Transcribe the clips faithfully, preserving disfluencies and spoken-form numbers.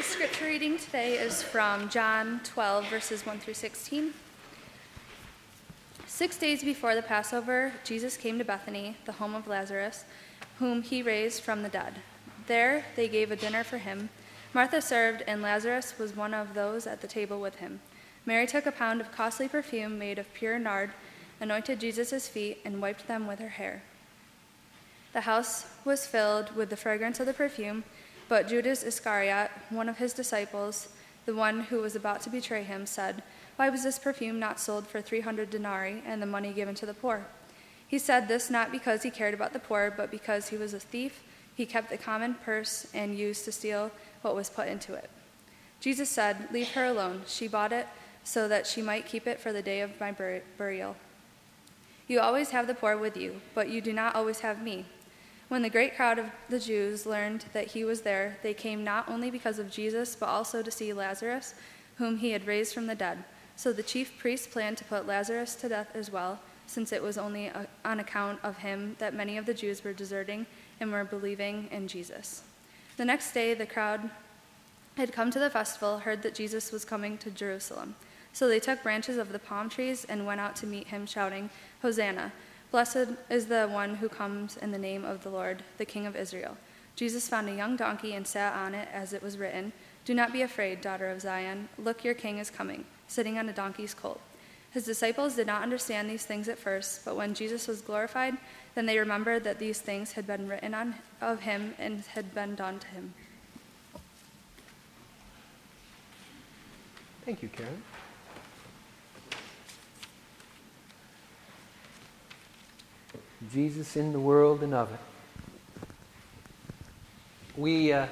Scripture reading today is from John twelve, verses one through sixteen. Six days before the Passover, Jesus came to Bethany, the home of Lazarus, whom he raised from the dead. There they gave a dinner for him. Martha served, and Lazarus was one of those at the table with him. Mary took a pound of costly perfume made of pure nard, anointed Jesus' feet, and wiped them with her hair. The house was filled with the fragrance of the perfume, but Judas Iscariot, one of his disciples, the one who was about to betray him, said, "Why was this perfume not sold for three hundred denarii and the money given to the poor?" He said this not because he cared about the poor, but because he was a thief. He kept the common purse and used to steal what was put into it. Jesus said, "Leave her alone. She bought it so that she might keep it for the day of my bur- burial. You always have the poor with you, but you do not always have me." When the great crowd of the Jews learned that he was there, they came not only because of Jesus, but also to see Lazarus, whom he had raised from the dead. So the chief priests planned to put Lazarus to death as well, since it was only on account of him that many of the Jews were deserting and were believing in Jesus. The next day, the crowd had come to the festival, heard that Jesus was coming to Jerusalem. So they took branches of the palm trees and went out to meet him, shouting, "Hosanna! Blessed is the one who comes in the name of the Lord, the King of Israel." Jesus found a young donkey and sat on it, as it was written, "Do not be afraid, daughter of Zion. Look, your king is coming, sitting on a donkey's colt." His disciples did not understand these things at first, but when Jesus was glorified, then they remembered that these things had been written on of him and had been done to him. Thank you, Karen. Jesus in the world and of it. We, uh,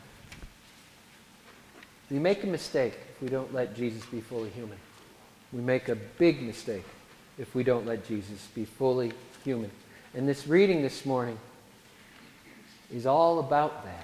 we make a mistake if we don't let Jesus be fully human. We make a big mistake if we don't let Jesus be fully human. And this reading this morning is all about that.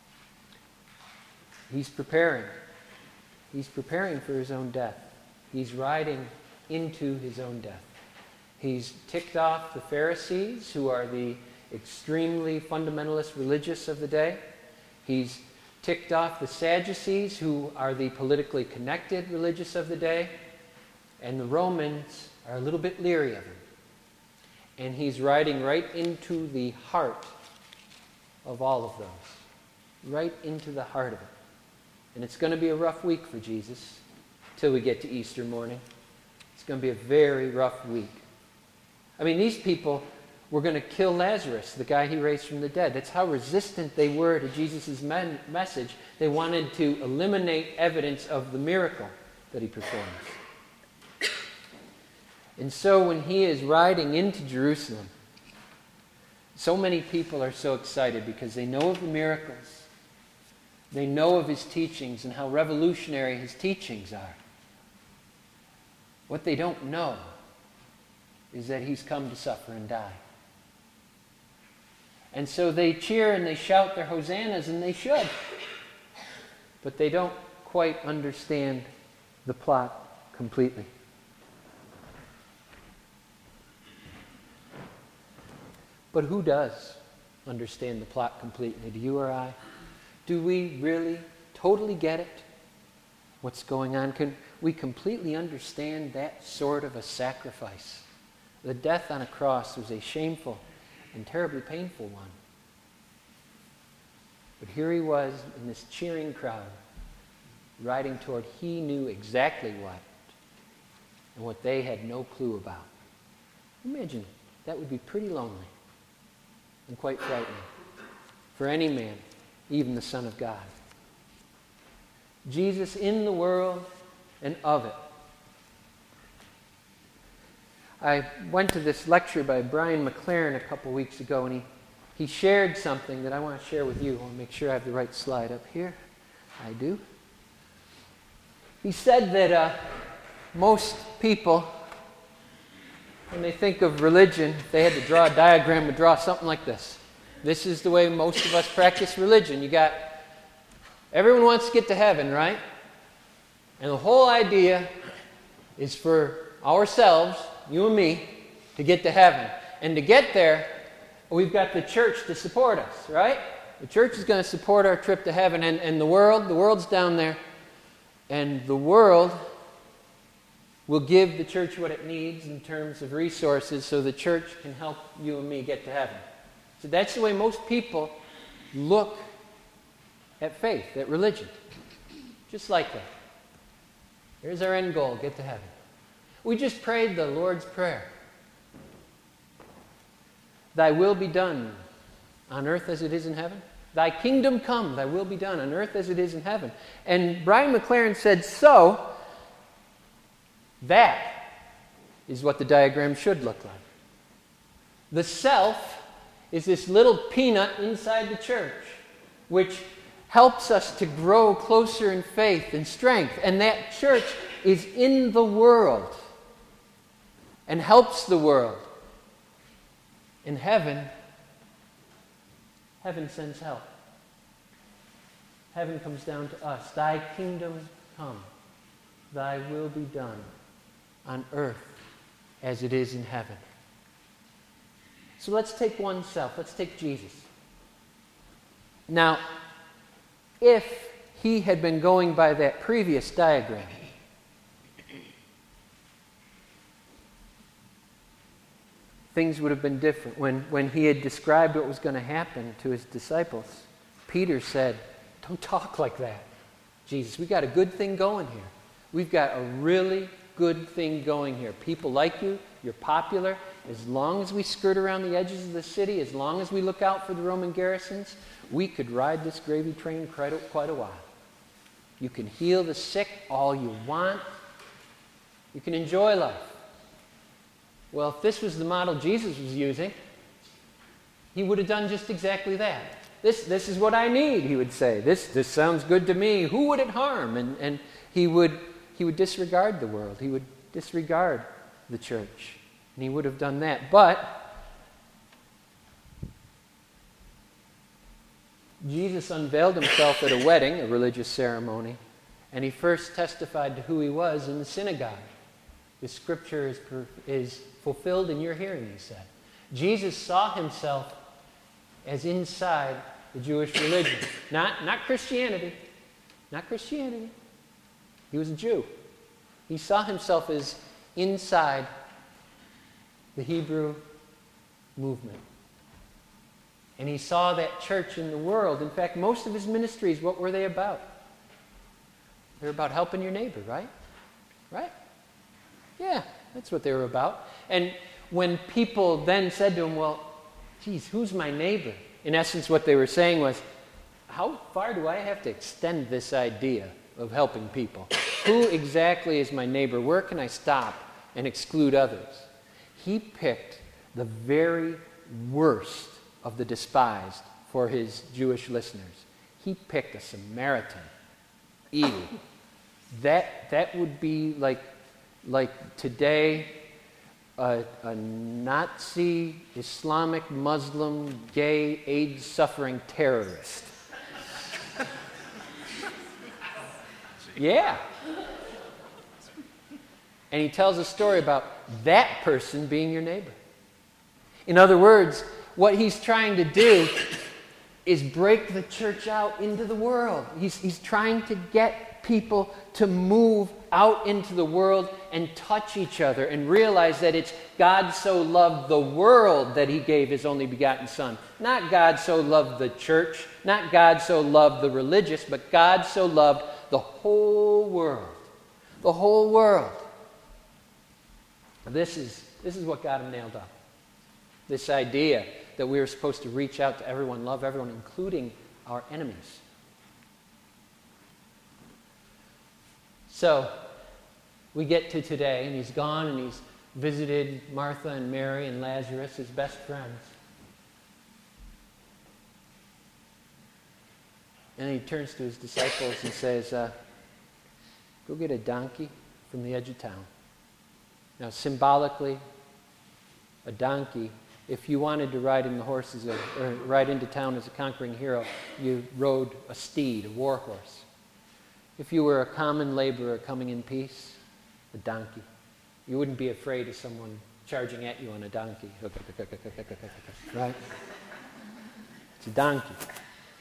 He's preparing. He's preparing for his own death. He's riding into his own death. He's ticked off the Pharisees, who are the extremely fundamentalist religious of the day. He's ticked off the Sadducees, who are the politically connected religious of the day. And the Romans are a little bit leery of him. And he's riding right into the heart of all of those. Right into the heart of it. And it's going to be a rough week for Jesus till we get to Easter morning. It's going to be a very rough week. I mean, these people were going to kill Lazarus, the guy he raised from the dead. That's how resistant they were to Jesus' men- message. They wanted to eliminate evidence of the miracle that he performs. And so when he is riding into Jerusalem, so many people are so excited because they know of the miracles. They know of his teachings and how revolutionary his teachings are. What they don't know is that he's come to suffer and die. And so they cheer and they shout their hosannas, and they should. But they don't quite understand the plot completely. But who does understand the plot completely? Do you or I? Do we really totally get it? What's going on? Can we completely understand that sort of a sacrifice? The death on a cross was a shameful and terribly painful one. But here he was in this cheering crowd, riding toward he knew exactly what, and what they had no clue about. Imagine, that would be pretty lonely and quite frightening for any man, even the Son of God. Jesus in the world and of it. I went to this lecture by Brian McLaren a couple weeks ago, and he, he shared something that I want to share with you. I'll make sure I have the right slide up here. I do. He said that uh, most people, when they think of religion, if they had to draw a diagram, would draw something like this. This is the way most of us practice religion. You got, everyone wants to get to heaven, right? And the whole idea is for ourselves, you and me, to get to heaven. And to get there, we've got the church to support us, right? The church is going to support our trip to heaven, and, and the world, the world's down there, and the world will give the church what it needs in terms of resources so the church can help you and me get to heaven. So that's the way most people look at faith, at religion. Just like that. Here's our end goal, get to heaven. We just prayed the Lord's Prayer. Thy will be done on earth as it is in heaven. Thy kingdom come, thy will be done on earth as it is in heaven. And Brian McLaren said, so, that is what the diagram should look like. The self is this little peanut inside the church, which helps us to grow closer in faith and strength. And that church is in the world and helps the world. In heaven, heaven sends help. Heaven comes down to us. Thy kingdom come. Thy will be done on earth as it is in heaven. So let's take one self. Let's take Jesus. Now, if he had been going by that previous diagram, things would have been different. When, when he had described what was going to happen to his disciples, Peter said, don't talk like that. Jesus, we got a good thing going here. We've got a really good thing going here. People like you. You're popular. As long as we skirt around the edges of the city, as long as we look out for the Roman garrisons, we could ride this gravy train quite a, quite a while. You can heal the sick all you want. You can enjoy life. Well, if this was the model Jesus was using, he would have done just exactly that. This, this is what I need, he would say. This, this sounds good to me. Who would it harm? And, and he would, he would disregard the world. He would disregard the church. And he would have done that. But Jesus unveiled himself at a wedding, a religious ceremony, and he first testified to who he was in the synagogue. The scripture is, is fulfilled in your hearing, he said. Jesus saw himself as inside the Jewish religion. Not, not Christianity. Not Christianity. He was a Jew. He saw himself as inside the Hebrew movement. And he saw that church in the world. In fact, most of his ministries, what were they about? They're about helping your neighbor, right? Right? Yeah, that's what they were about. And when people then said to him, well, geez, who's my neighbor? In essence, what they were saying was, how far do I have to extend this idea of helping people? Who exactly is my neighbor? Where can I stop and exclude others? He picked the very worst of the despised for his Jewish listeners. He picked a Samaritan. Ew. That, that would be like, like today, a, a Nazi, Islamic, Muslim, gay, AIDS-suffering terrorist. Yeah. And he tells a story about that person being your neighbor. In other words, what he's trying to do is break the church out into the world. He's, he's trying to get people to move out into the world and touch each other and realize that it's God so loved the world that he gave his only begotten Son. Not God so loved the church, not God so loved the religious, but God so loved the whole world. The whole world. This is, this is what got him nailed up. This idea that we are supposed to reach out to everyone, love everyone, including our enemies. So, we get to today, and he's gone, and he's visited Martha and Mary and Lazarus, his best friends. And he turns to his disciples and says, uh, go get a donkey from the edge of town. Now, symbolically, a donkey, if you wanted to ride in the horses of, or ride into town as a conquering hero, you rode a steed, a war horse. If you were a common laborer coming in peace, a donkey. You wouldn't be afraid of someone charging at you on a donkey. Right? It's a donkey.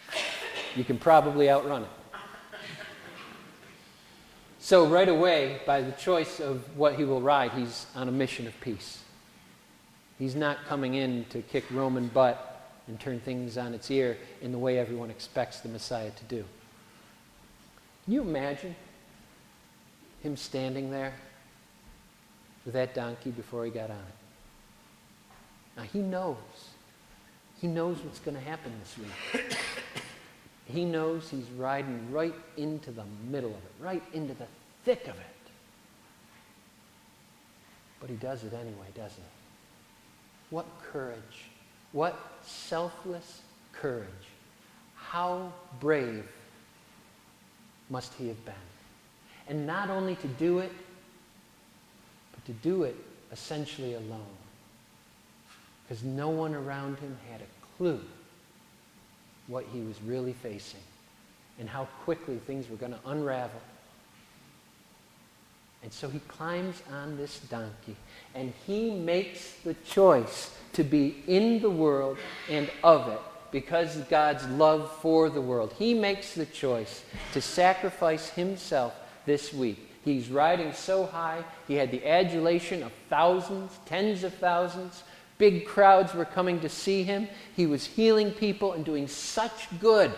you can probably outrun it. So right away, by the choice of what he will ride, he's on a mission of peace. He's not coming in to kick Roman butt and turn things on its ear in the way everyone expects the Messiah to do. Can you imagine him standing there with that donkey before he got on it? Now he knows. He knows what's going to happen this week. He knows he's riding right into the middle of it, right into the thick of it. But he does it anyway, doesn't he? What courage. What selfless courage. How brave must he have been. And not only to do it, but to do it essentially alone. Because no one around him had a clue what he was really facing and how quickly things were going to unravel. And so he climbs on this donkey and he makes the choice to be in the world and of it because of God's love for the world. He makes the choice to sacrifice himself this week. He's riding so high, he had the adulation of thousands, tens of thousands. Big crowds were coming to see him. He was healing people and doing such good.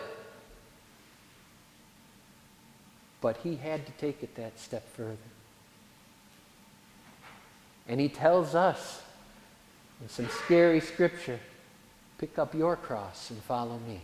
But he had to take it that step further. And he tells us in some scary scripture, pick up your cross and follow me.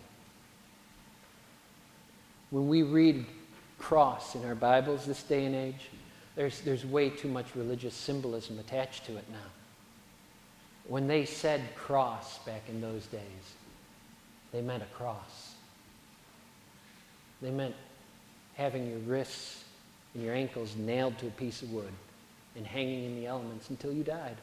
When we read cross in our Bibles this day and age, there's, there's way too much religious symbolism attached to it now. When they said cross back in those days, they meant a cross. They meant having your wrists and your ankles nailed to a piece of wood and hanging in the elements until you died.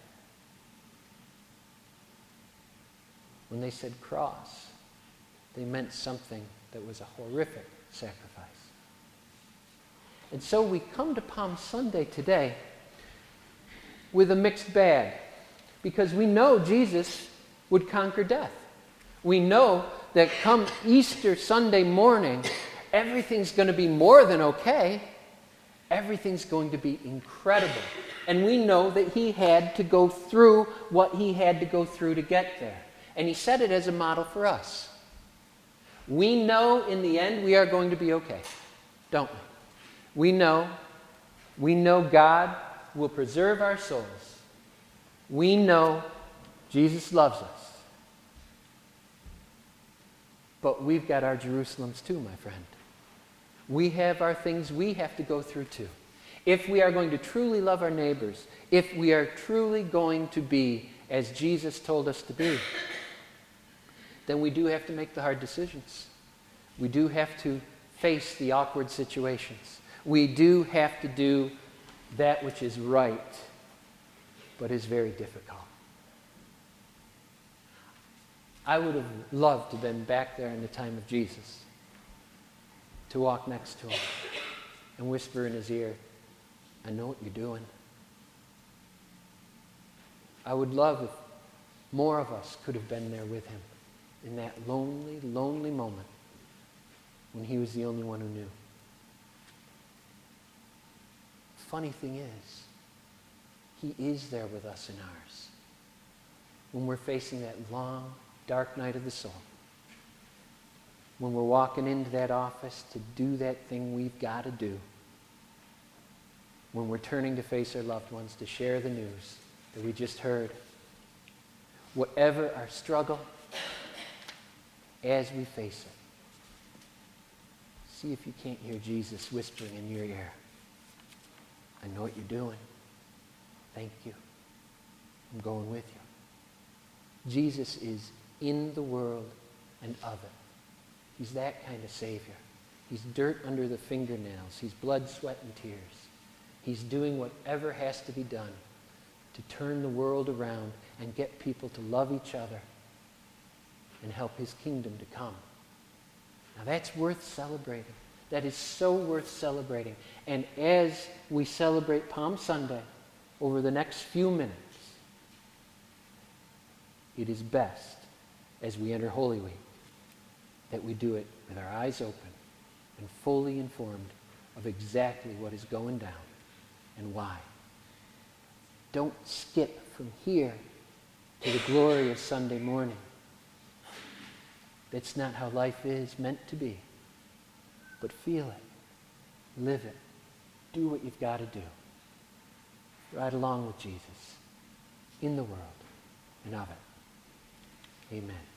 When they said cross, they meant something that was a horrific sacrifice. And so we come to Palm Sunday today with a mixed bag. Because we know Jesus would conquer death. We know that come Easter Sunday morning, everything's going to be more than okay. Everything's going to be incredible. And we know that he had to go through what he had to go through to get there. And he set it as a model for us. We know in the end we are going to be okay, don't we? We know, we know God will preserve our souls. We know Jesus loves us. But we've got our Jerusalems too, my friend. We have our things we have to go through too. If we are going to truly love our neighbors, if we are truly going to be as Jesus told us to be, then we do have to make the hard decisions. We do have to face the awkward situations. We do have to do that which is right, but is very difficult. I would have loved to have been back there in the time of Jesus, to walk next to him and whisper in his ear, I know what you're doing. I would love if more of us could have been there with him in that lonely, lonely moment when he was the only one who knew. Funny thing is, he is there with us in ours. When we're facing that long, dark night of the soul. When we're walking into that office to do that thing we've got to do. When we're turning to face our loved ones to share the news that we just heard. Whatever our struggle, as we face it, see if you can't hear Jesus whispering in your ear, I know what you're doing. Thank you. I'm going with you. Jesus is in the world and of it. He's that kind of Savior. He's dirt under the fingernails. He's blood, sweat, and tears. He's doing whatever has to be done to turn the world around and get people to love each other and help his kingdom to come. Now that's worth celebrating. That is so worth celebrating. And as we celebrate Palm Sunday, over the next few minutes, it is best, as we enter Holy Week, that we do it with our eyes open and fully informed of exactly what is going down and why. Don't skip from here to the glory of Sunday morning. That's not how life is meant to be. But feel it. Live it. Do what you've got to do. Ride along with Jesus in the world and of it. Amen.